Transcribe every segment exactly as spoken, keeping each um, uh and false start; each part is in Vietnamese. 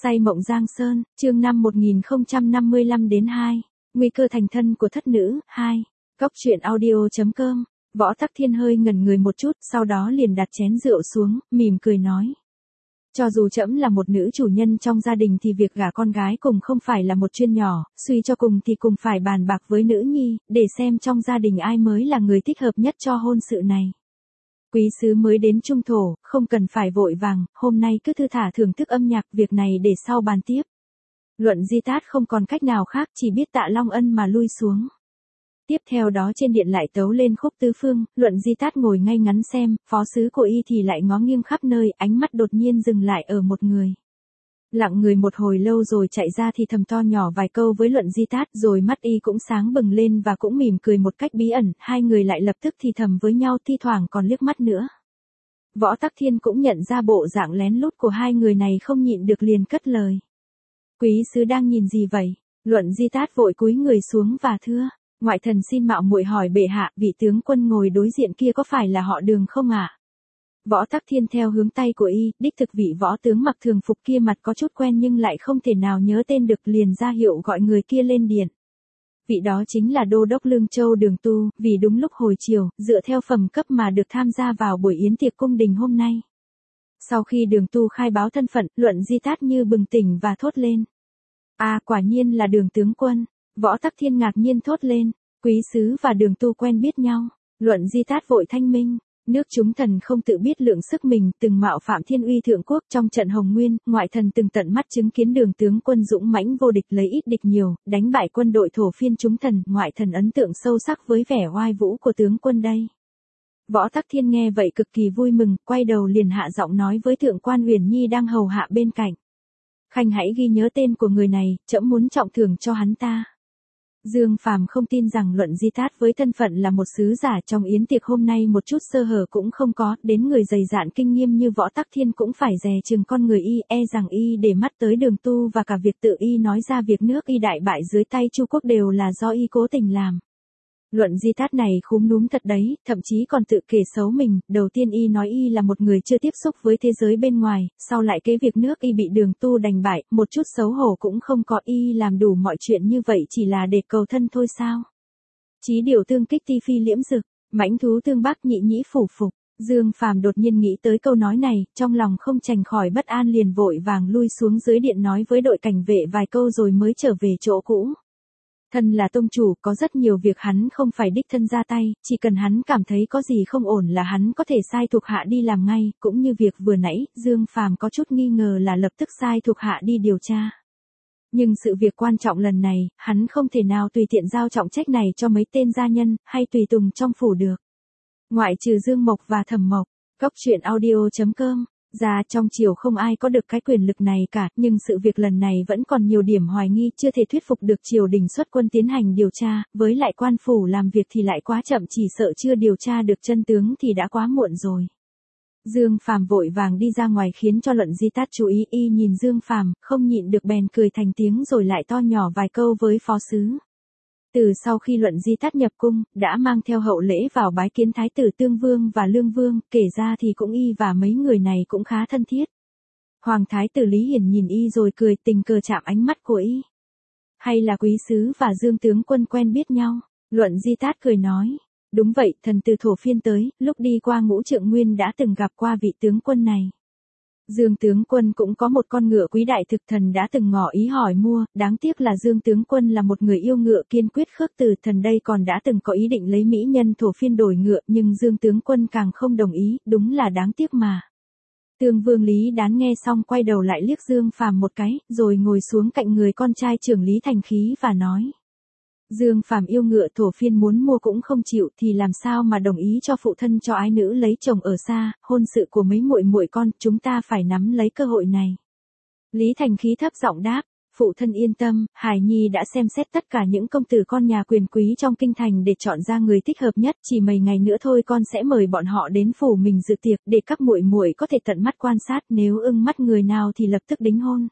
Say mộng Giang Sơn, chương năm một nghìn không trăm năm mươi lăm đến hai. Nguy cơ thành thân của thất nữ, hai. Góc truyện audio.com. Võ Tắc Thiên hơi ngẩn người một chút, sau đó liền đặt chén rượu xuống, mỉm cười nói. Cho dù trẫm là một nữ chủ nhân trong gia đình thì việc gả con gái cùng không phải là một chuyện nhỏ, suy cho cùng thì cùng phải bàn bạc với nữ nhi, để xem trong gia đình ai mới là người thích hợp nhất cho hôn sự này. Quý sứ mới đến trung thổ, không cần phải vội vàng, hôm nay cứ thư thả thưởng thức âm nhạc, việc này để sau bàn tiếp. Luận Di Tát không còn cách nào khác, chỉ biết tạ Long Ân mà lui xuống. Tiếp theo đó trên điện lại tấu lên khúc tứ phương, Luận Di Tát ngồi ngay ngắn xem, phó sứ của y thì lại ngó nghiêng khắp nơi, ánh mắt đột nhiên dừng lại ở một người. Lặng người một hồi lâu rồi chạy ra thì thầm to nhỏ vài câu với Luận Di Tát, rồi mắt y cũng sáng bừng lên và cũng mỉm cười một cách bí ẩn, hai người lại lập tức thì thầm với nhau, thi thoảng còn liếc mắt nữa. Võ Tắc Thiên cũng nhận ra bộ dạng lén lút của hai người này, không nhịn được liền cất lời. Quý sứ đang nhìn gì vậy? Luận Di Tát vội cúi người xuống và thưa, ngoại thần xin mạo muội hỏi bệ hạ, vị tướng quân ngồi đối diện kia có phải là họ Đường không ạ? À? Võ Tắc Thiên theo hướng tay của y, đích thực vị võ tướng mặc thường phục kia mặt có chút quen nhưng lại không thể nào nhớ tên được, liền ra hiệu gọi người kia lên điện. Vị đó chính là Đô đốc Lương Châu Đường Tu, vì đúng lúc hồi chiều, dựa theo phẩm cấp mà được tham gia vào buổi yến tiệc cung đình hôm nay. Sau khi Đường Tu khai báo thân phận, Luận Di Tát như bừng tỉnh và thốt lên. À, quả nhiên là Đường tướng quân. Võ Tắc Thiên ngạc nhiên thốt lên, quý sứ và Đường Tu quen biết nhau. Luận Di Tát vội thanh minh, nước chúng thần không tự biết lượng sức mình, từng mạo phạm thiên uy thượng quốc trong trận Hồng Nguyên, ngoại thần từng tận mắt chứng kiến Đường tướng quân dũng mãnh vô địch, lấy ít địch nhiều, đánh bại quân đội thổ phiên chúng thần, ngoại thần ấn tượng sâu sắc với vẻ oai vũ của tướng quân đây. Võ Tắc Thiên nghe vậy cực kỳ vui mừng, quay đầu liền hạ giọng nói với thượng quan Huyền Nhi đang hầu hạ bên cạnh. Khanh hãy ghi nhớ tên của người này, trẫm muốn trọng thưởng cho hắn ta. Dương Phàm không tin rằng Luận Di Tát với thân phận là một sứ giả trong yến tiệc hôm nay một chút sơ hở cũng không có, đến người dày dạn kinh nghiêm như Võ Tắc Thiên cũng phải dè chừng con người y, e rằng y để mắt tới Đường Tu và cả việc tự y nói ra việc nước y đại bại dưới tay Chu Quốc đều là do y cố tình làm. Luận Di Tát này khúm núm thật đấy, thậm chí còn tự kể xấu mình, đầu tiên y nói y là một người chưa tiếp xúc với thế giới bên ngoài, sau lại cái việc nước y bị Đường Tu đánh bại, một chút xấu hổ cũng không có, y làm đủ mọi chuyện như vậy chỉ là để cầu thân thôi sao? Chí điều tương kích ti phi liễm dực, mãnh thú tương bắc nhị nhĩ phủ phục. Dương Phàm đột nhiên nghĩ tới câu nói này, trong lòng không tránh khỏi bất an, liền vội vàng lui xuống dưới điện nói với đội cảnh vệ vài câu rồi mới trở về chỗ cũ. Thân là tông chủ, có rất nhiều việc hắn không phải đích thân ra tay, chỉ cần hắn cảm thấy có gì không ổn là hắn có thể sai thuộc hạ đi làm ngay, cũng như việc vừa nãy, Dương Phàm có chút nghi ngờ là lập tức sai thuộc hạ đi điều tra. Nhưng sự việc quan trọng lần này, hắn không thể nào tùy tiện giao trọng trách này cho mấy tên gia nhân, hay tùy tùng trong phủ được. Ngoại trừ Dương Mộc và Thẩm Mộc, góc truyện audio.com. Ra trong triều không ai có được cái quyền lực này cả, nhưng sự việc lần này vẫn còn nhiều điểm hoài nghi, chưa thể thuyết phục được triều đình xuất quân tiến hành điều tra, với lại quan phủ làm việc thì lại quá chậm, chỉ sợ chưa điều tra được chân tướng thì đã quá muộn rồi. Dương Phàm vội vàng đi ra ngoài khiến cho Luận Di Tát chú ý, y nhìn Dương Phàm, không nhịn được bèn cười thành tiếng rồi lại to nhỏ vài câu với phó sứ. Từ sau khi Luận Di Tát nhập cung, đã mang theo hậu lễ vào bái kiến Thái tử Tương Vương và Lương Vương, kể ra thì cũng y và mấy người này cũng khá thân thiết. Hoàng Thái tử Lý Hiển nhìn y rồi cười, tình cờ chạm ánh mắt của y. Hay là quý sứ và Dương tướng quân quen biết nhau? Luận Di Tát cười nói. Đúng vậy, thần từ thổ phiên tới, lúc đi qua Ngũ Trượng Nguyên đã từng gặp qua vị tướng quân này. Dương tướng quân cũng có một con ngựa quý đại thực, thần đã từng ngỏ ý hỏi mua, đáng tiếc là Dương tướng quân là một người yêu ngựa kiên quyết khước từ, thần đây còn đã từng có ý định lấy mỹ nhân thổ phiên đổi ngựa, nhưng Dương tướng quân càng không đồng ý, đúng là đáng tiếc mà. Tương Vương Lý Đán nghe xong quay đầu lại liếc Dương Phàm một cái, rồi ngồi xuống cạnh người con trai trưởng Lý Thành Khí và nói. Dương Phàm yêu ngựa thổ phiên muốn mua cũng không chịu thì làm sao mà đồng ý cho phụ thân cho ái nữ lấy chồng ở xa, hôn sự của mấy muội muội con, chúng ta phải nắm lấy cơ hội này. Lý Thành Khí thấp giọng đáp, phụ thân yên tâm, Hải Nhi đã xem xét tất cả những công tử con nhà quyền quý trong kinh thành để chọn ra người thích hợp nhất, chỉ mấy ngày nữa thôi con sẽ mời bọn họ đến phủ mình dự tiệc để các muội muội có thể tận mắt quan sát, nếu ưng mắt người nào thì lập tức đính hôn.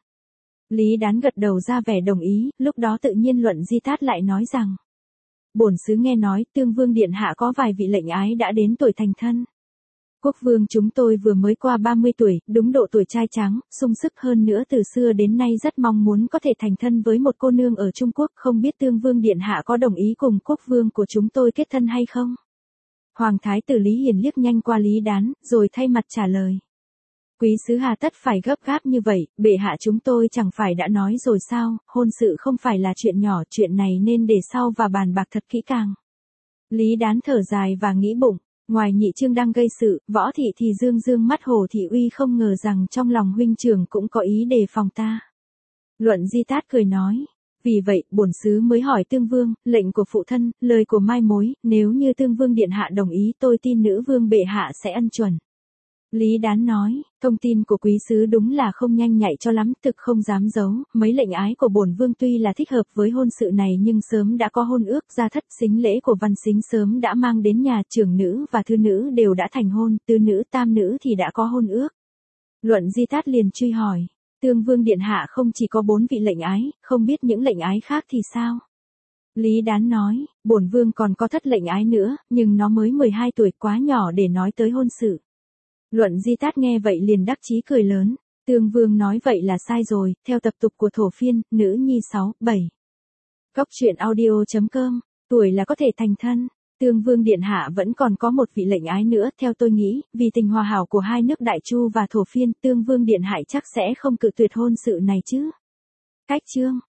Lý Đán gật đầu ra vẻ đồng ý, lúc đó tự nhiên Luận Di Tát lại nói rằng. Bổn sứ nghe nói, Tương Vương Điện Hạ có vài vị lệnh ái đã đến tuổi thành thân. Quốc vương chúng tôi vừa mới qua ba mươi tuổi, đúng độ tuổi trai tráng, sung sức hơn nữa từ xưa đến nay rất mong muốn có thể thành thân với một cô nương ở Trung Quốc, không biết tương vương điện hạ có đồng ý cùng quốc vương của chúng tôi kết thân hay không? Hoàng thái tử Lý Hiền liếc nhanh qua Lý Đán, rồi thay mặt trả lời. Quý sứ hà tất phải gấp gáp như vậy, bệ hạ chúng tôi chẳng phải đã nói rồi sao, hôn sự không phải là chuyện nhỏ, chuyện này nên để sau và bàn bạc thật kỹ càng. Lý Đán thở dài và nghĩ bụng, ngoài Nhị Trương đang gây sự, Võ thị thì dương dương mắt Hồ Thị Uy không ngờ rằng trong lòng huynh trưởng cũng có ý đề phòng ta. Luận Di Tát cười nói, vì vậy, bổn sứ mới hỏi tương vương, lệnh của phụ thân, lời của mai mối, nếu như tương vương điện hạ đồng ý tôi tin nữ vương bệ hạ sẽ ân chuẩn. Lý Đán nói, thông tin của quý sứ đúng là không nhanh nhạy cho lắm, thực không dám giấu, mấy lệnh ái của bổn vương tuy là thích hợp với hôn sự này nhưng sớm đã có hôn ước, gia thất sính lễ của văn sính sớm đã mang đến nhà, trưởng nữ và thư nữ đều đã thành hôn, tứ nữ tam nữ thì đã có hôn ước. Luận Di Tát liền truy hỏi, tương vương điện hạ không chỉ có bốn vị lệnh ái, không biết những lệnh ái khác thì sao? Lý Đán nói, bổn vương còn có thất lệnh ái nữa, nhưng nó mới mười hai tuổi, quá nhỏ để nói tới hôn sự. Luận Di Tát nghe vậy liền đắc chí cười lớn, tương vương nói vậy là sai rồi, theo tập tục của thổ phiên, nữ nhi sáu, bảy. Cóc truyện audio chấm com, tuổi là có thể thành thân, tương vương điện hạ vẫn còn có một vị lệnh ái nữa, theo tôi nghĩ, vì tình hòa hảo của hai nước Đại Chu và thổ phiên, tương vương điện hạ chắc sẽ không cự tuyệt hôn sự này chứ. Cách chương